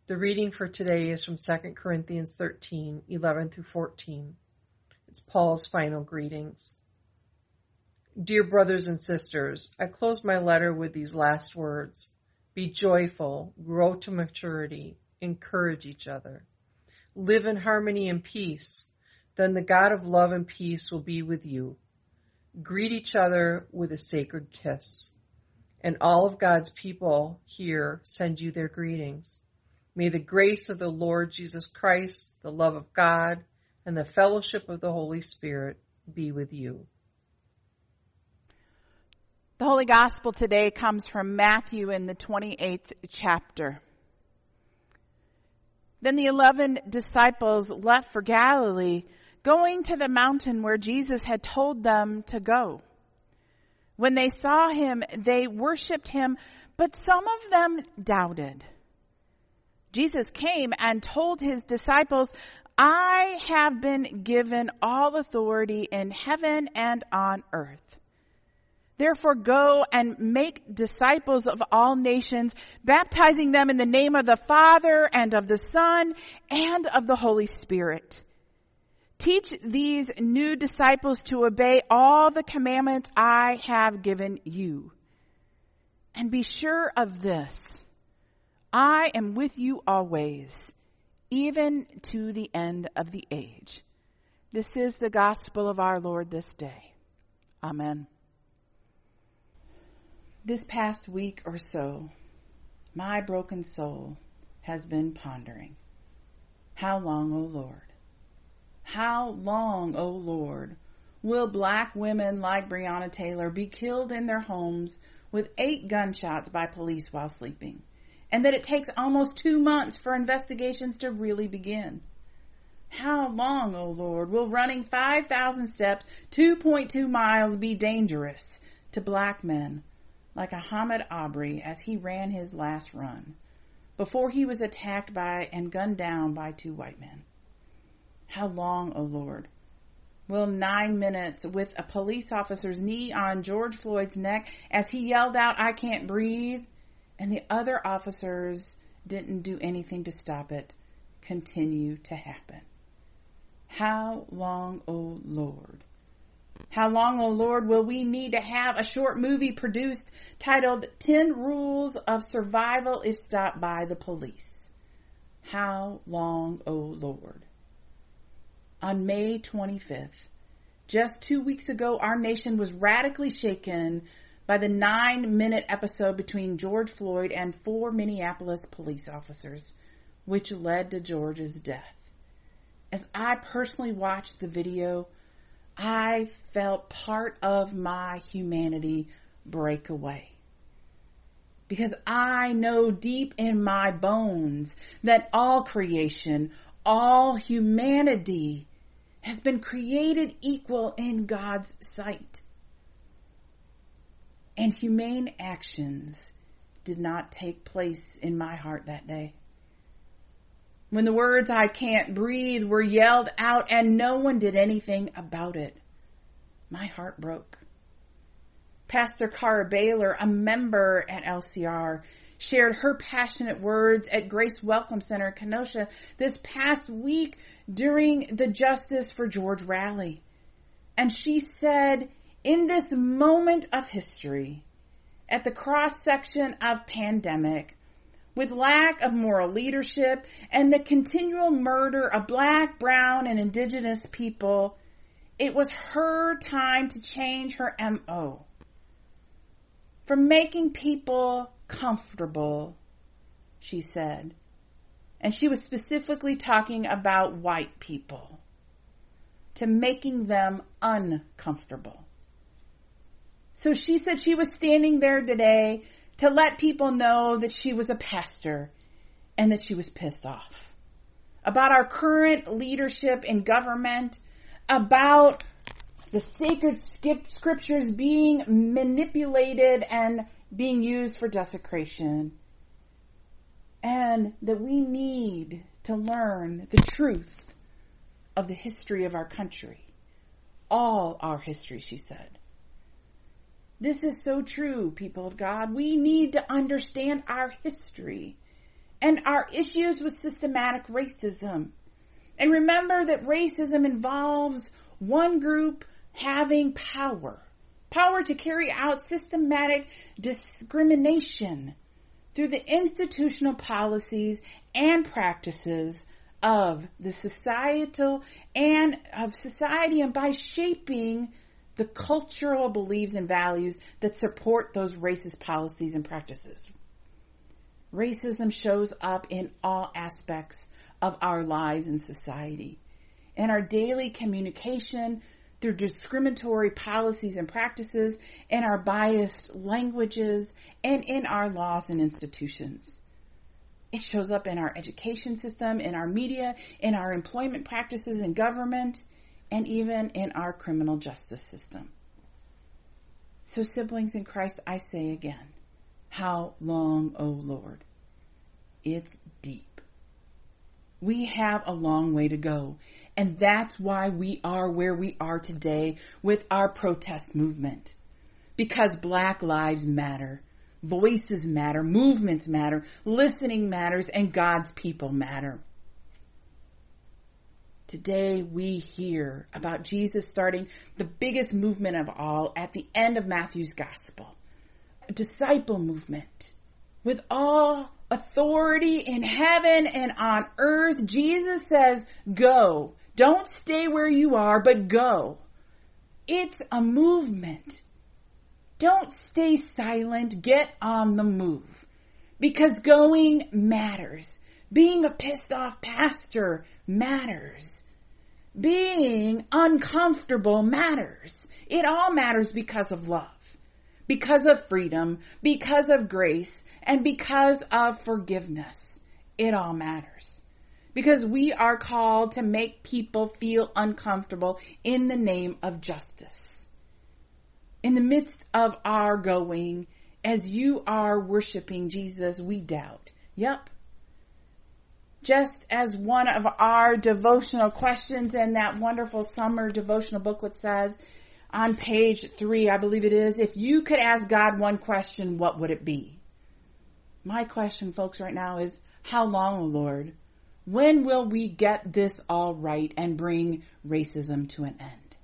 The reading for today is from 2 Corinthians 13, 11 through 14. It's Paul's final greetings. Dear brothers and sisters, I close my letter with these last words. Be joyful, grow to maturity, encourage each other. Live in harmony and peace. Then the God of love and peace will be with you. Greet each other with a sacred kiss. And all of God's people here send you their greetings. May the grace of the Lord Jesus Christ, the love of God, and the fellowship of the Holy Spirit be with you. The Holy Gospel today comes from Matthew in the 28th chapter. Then the 11 disciples left for Galilee, going to the mountain where Jesus had told them to go. When they saw him, they worshipped him, but some of them doubted. Jesus came and told his disciples, I have been given all authority in heaven and on earth. Therefore go and make disciples of all nations, baptizing them in the name of the Father and of the Son and of the Holy Spirit. Teach these new disciples to obey all the commandments I have given you. And be sure of this. I am with you always, even to the end of the age. This is the gospel of our Lord this day. Amen. This past week or so, my broken soul has been pondering. How long, O Lord? How long, O Lord, will black women like Breonna Taylor be killed in their homes with 8 gunshots by police while sleeping? And that it takes almost 2 months for investigations to really begin. How long, O Lord, will running 5,000 steps, 2.2 miles be dangerous to black men like Ahmaud Arbery as he ran his last run before he was attacked by and gunned down by 2 white men? How long, O Lord, will 9 minutes with a police officer's knee on George Floyd's neck as he yelled out, I can't breathe, and the other officers didn't do anything to stop it, continue to happen? How long, O Lord? How long, O Lord, will we need to have a short movie produced titled 10 Rules of Survival If Stopped by the Police? How long, O Lord? On May 25th, just 2 weeks ago, our nation was radically shaken by the 9-minute episode between George Floyd and 4 Minneapolis police officers, which led to George's death. As I personally watched the video, I felt part of my humanity break away. Because I know deep in my bones that all creation, all humanity has been created equal in God's sight. And humane actions did not take place in my heart that day. When the words I can't breathe were yelled out and no one did anything about it, my heart broke. Pastor Cara Baylor, a member at LCR, shared her passionate words at Grace Welcome Center in Kenosha this past week during the Justice for George rally. And she said, in this moment of history, at the cross-section of pandemic, with lack of moral leadership and the continual murder of black, brown, and indigenous people, it was her time to change her MO. From making people comfortable, she said. And she was specifically talking about white people, to making them uncomfortable. So she said she was standing there today to let people know that she was a pastor and that she was pissed off about our current leadership in government, about the sacred scriptures being manipulated and being used for desecration, and that we need to learn the truth of the history of our country. All our history, she said. This is so true, people of God. We need to understand our history and our issues with systematic racism. And remember that racism involves one group having power to carry out systematic discrimination through the institutional policies and practices of the society and by shaping the cultural beliefs and values that support those racist policies and practices. Racism shows up in all aspects of our lives and society, in our daily communication, through discriminatory policies and practices, in our biased languages, and in our laws and institutions. It shows up in our education system, in our media, in our employment practices in government, and even in our criminal justice system. So, siblings in Christ, I say again, how long, O Lord? It's deep. We have a long way to go, and that's why we are where we are today with our protest movement. Because Black lives matter, voices matter, movements matter, listening matters, and God's people matter. Today we hear about Jesus starting the biggest movement of all at the end of Matthew's gospel, a disciple movement. With all authority in heaven and on earth, Jesus says, go. Don't stay where you are, but go. It's a movement. Don't stay silent. Get on the move. Because going matters. Being a pissed off pastor matters. Being uncomfortable matters. It all matters because of love, because of freedom, because of grace, and because of forgiveness. It all matters. Because we are called to make people feel uncomfortable in the name of justice. In the midst of our going, as you are worshiping Jesus, we doubt. Yep. Just as one of our devotional questions in that wonderful summer devotional booklet says, on page 3, I believe it is, if you could ask God one question, what would it be? My question, folks, right now is, how long, O Lord? When will we get this all right and bring racism to an end?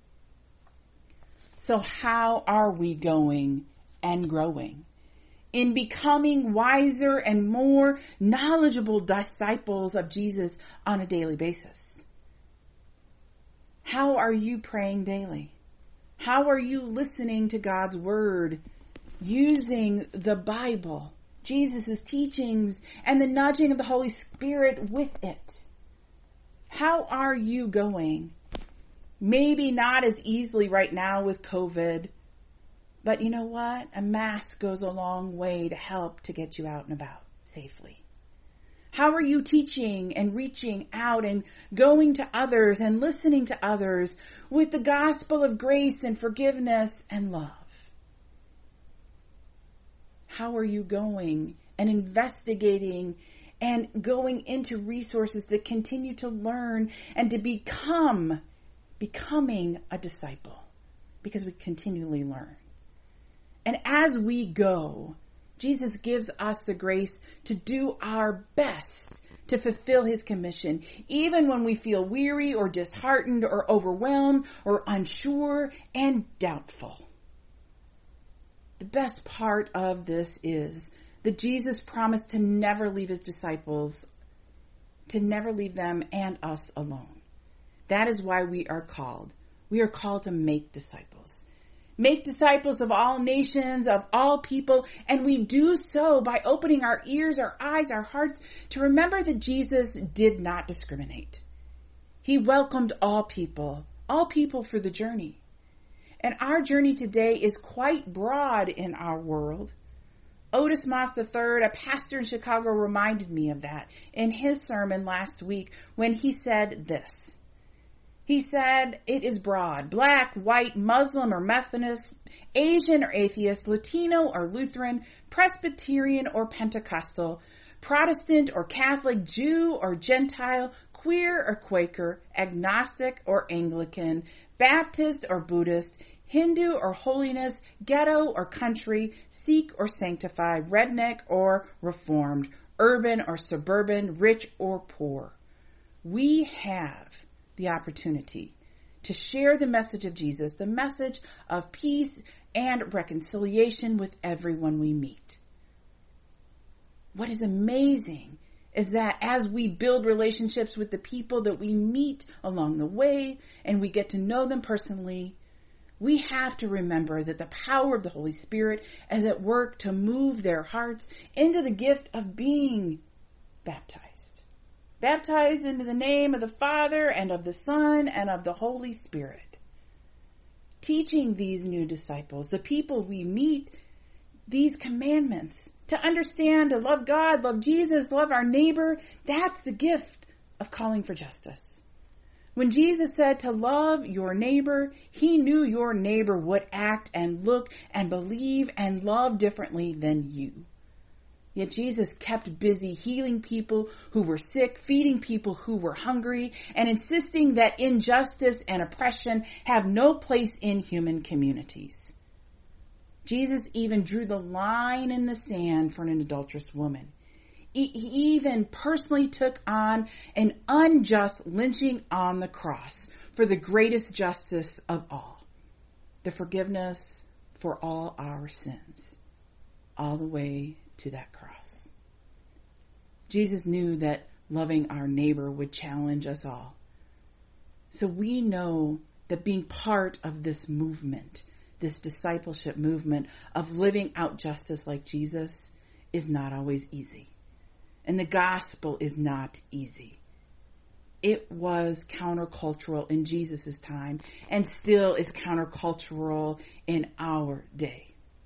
So how are we going and growing in becoming wiser and more knowledgeable disciples of Jesus on a daily basis? How are you praying daily? How are you listening to God's word, using the Bible, Jesus' teachings, and the nudging of the Holy Spirit with it? How are you going? Maybe not as easily right now with COVID, but you know what? A mask goes a long way to help to get you out and about safely. How are you teaching and reaching out and going to others and listening to others with the gospel of grace and forgiveness and love? How are you going and investigating and going into resources that continue to learn and to becoming a disciple? Because we continually learn. And as we go, Jesus gives us the grace to do our best to fulfill his commission, even when we feel weary or disheartened or overwhelmed or unsure and doubtful. The best part of this is that Jesus promised to never leave his disciples, to never leave them and us alone. That is why we are called. We are called to make disciples. Make disciples of all nations, of all people, and we do so by opening our ears, our eyes, our hearts to remember that Jesus did not discriminate. He welcomed all people for the journey. And our journey today is quite broad in our world. Otis Moss III, a pastor in Chicago, reminded me of that in his sermon last week when he said this. He said, it is broad, Black, white, Muslim or Methodist, Asian or atheist, Latino or Lutheran, Presbyterian or Pentecostal, Protestant or Catholic, Jew or Gentile, queer or Quaker, agnostic or Anglican, Baptist or Buddhist, Hindu or holiness, ghetto or country, Sikh or sanctified, redneck or reformed, urban or suburban, rich or poor. We have the opportunity to share the message of Jesus, the message of peace and reconciliation with everyone we meet. What is amazing is that as we build relationships with the people that we meet along the way and we get to know them personally, we have to remember that the power of the Holy Spirit is at work to move their hearts into the gift of being baptized. Baptized into the name of the Father and of the Son and of the Holy Spirit. Teaching these new disciples, the people we meet, these commandments to understand, to love God, love Jesus, love our neighbor. That's the gift of calling for justice. When Jesus said to love your neighbor, he knew your neighbor would act and look and believe and love differently than you. Yet Jesus kept busy healing people who were sick, feeding people who were hungry, and insisting that injustice and oppression have no place in human communities. Jesus even drew the line in the sand for an adulterous woman. He even personally took on an unjust lynching on the cross for the greatest justice of all, the forgiveness for all our sins, all the way to that cross. Jesus knew that loving our neighbor would challenge us all. So we know that being part of this movement, this discipleship movement of living out justice like Jesus, is not always easy. And the gospel is not easy. It was countercultural in Jesus' time and still is countercultural in our day.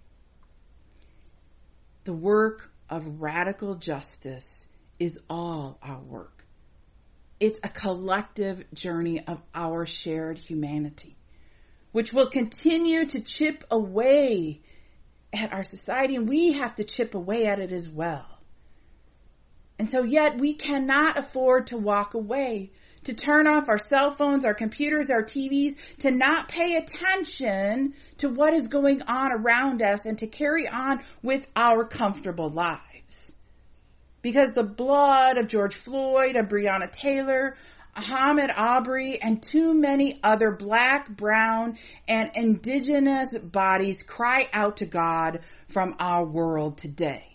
The work of radical justice is all our work. It's a collective journey of our shared humanity, which will continue to chip away at our society, and we have to chip away at it as well. And so yet we cannot afford to walk away, to turn off our cell phones, our computers, our TVs, to not pay attention to what is going on around us and to carry on with our comfortable lives. Because the blood of George Floyd, of Breonna Taylor, Ahmaud Arbery, and too many other Black, brown, and indigenous bodies cry out to God from our world today.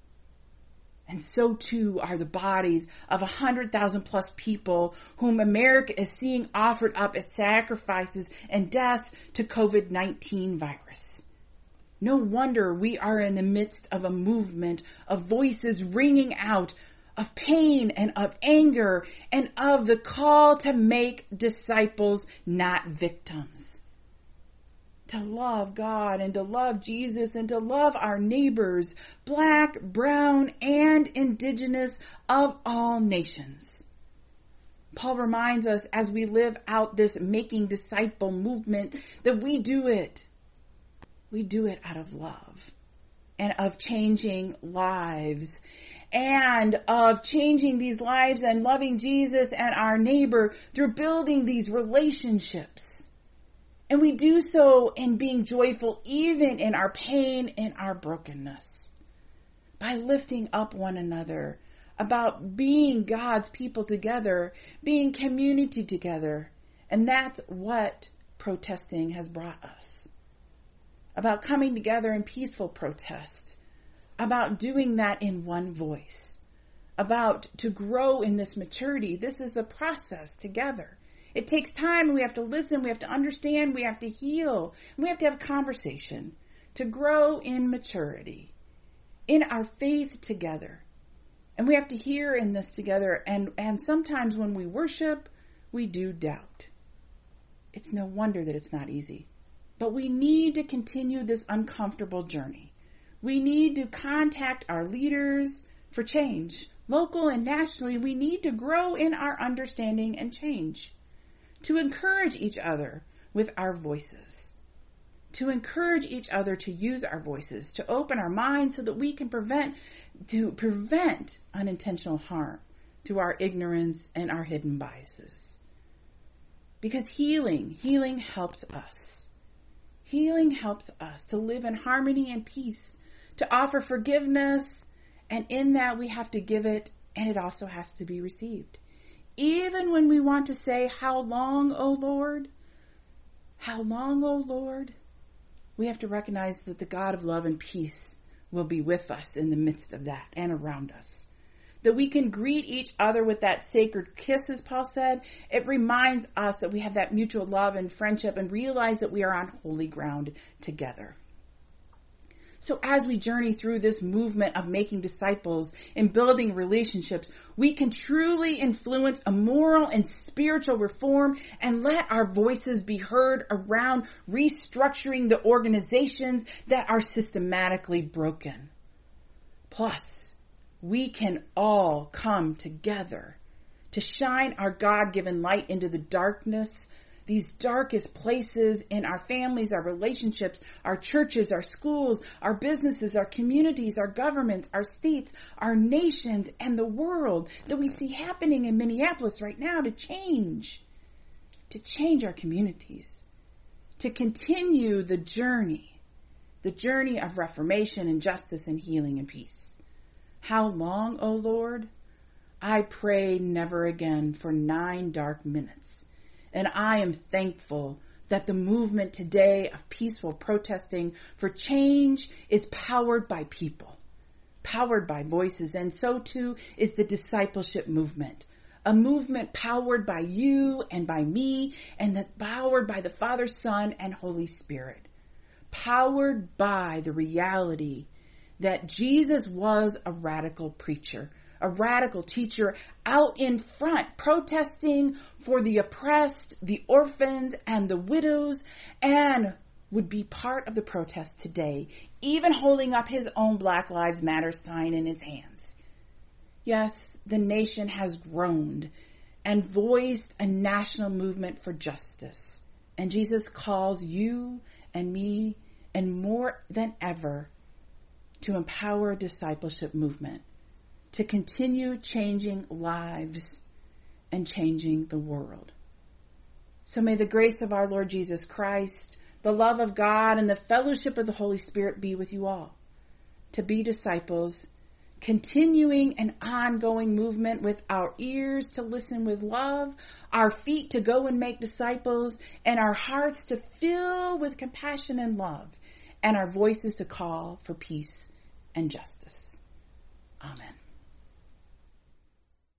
And so too are the bodies of 100,000 plus people whom America is seeing offered up as sacrifices and deaths to COVID-19 virus. No wonder we are in the midst of a movement of voices ringing out of pain and of anger and of the call to make disciples, not victims. To love God and to love Jesus and to love our neighbors, Black, brown, and indigenous of all nations. Paul reminds us as we live out this making disciple movement that we do it. We do it out of love and of changing lives and of changing these lives and loving Jesus and our neighbor through building these relationships. And we do so in being joyful even in our pain and our brokenness. By lifting up one another, about being God's people together, being community together. And that's what protesting has brought us. About coming together in peaceful protest. About doing that in one voice. About to grow in this maturity. This is the process together. It takes time. We have to listen. We have to understand. We have to heal. We have to have conversation to grow in maturity, in our faith together. And we have to hear in this together. And sometimes when we worship, we do doubt. It's no wonder that it's not easy. But we need to continue this uncomfortable journey. We need to contact our leaders for change. Local and nationally, we need to grow in our understanding and change. To encourage each other with our voices, to encourage each other to use our voices, to open our minds so that we can prevent unintentional harm through our ignorance and our hidden biases. Because healing helps us. Healing helps us to live in harmony and peace, to offer forgiveness And in that we have to give it, and it also has to be received. Even when we want to say, how long, O Lord? How long, O Lord? We have to recognize that the God of love and peace will be with us in the midst of that and around us. That we can greet each other with that sacred kiss, as Paul said. It reminds us that we have that mutual love and friendship and realize that we are on holy ground together. So as we journey through this movement of making disciples and building relationships, we can truly influence a moral and spiritual reform and let our voices be heard around restructuring the organizations that are systematically broken. Plus, we can all come together to shine our God-given light into the darkness, these darkest places in our families, our relationships, our churches, our schools, our businesses, our communities, our governments, our states, our nations, and the world that we see happening in Minneapolis right now to change our communities, to continue the journey of reformation and justice and healing and peace. How long, O Lord? I pray never again for 9 dark minutes. And I am thankful that the movement today of peaceful protesting for change is powered by people, powered by voices, and so too is the discipleship movement, a movement powered by you and by me, and that powered by the Father, Son, and Holy Spirit, powered by the reality that Jesus was a radical preacher, a radical teacher out in front, protesting for the oppressed, the orphans, and the widows, and would be part of the protest today, even holding up his own Black Lives Matter sign in his hands. Yes, the nation has groaned and voiced a national movement for justice. And Jesus calls you and me, and more than ever, to empower a discipleship movement, to continue changing lives and changing the world. So may the grace of our Lord Jesus Christ, the love of God, and the fellowship of the Holy Spirit be with you all, to be disciples, continuing an ongoing movement with our ears to listen with love, our feet to go and make disciples, and our hearts to fill with compassion and love, and our voices to call for peace and justice. Amen.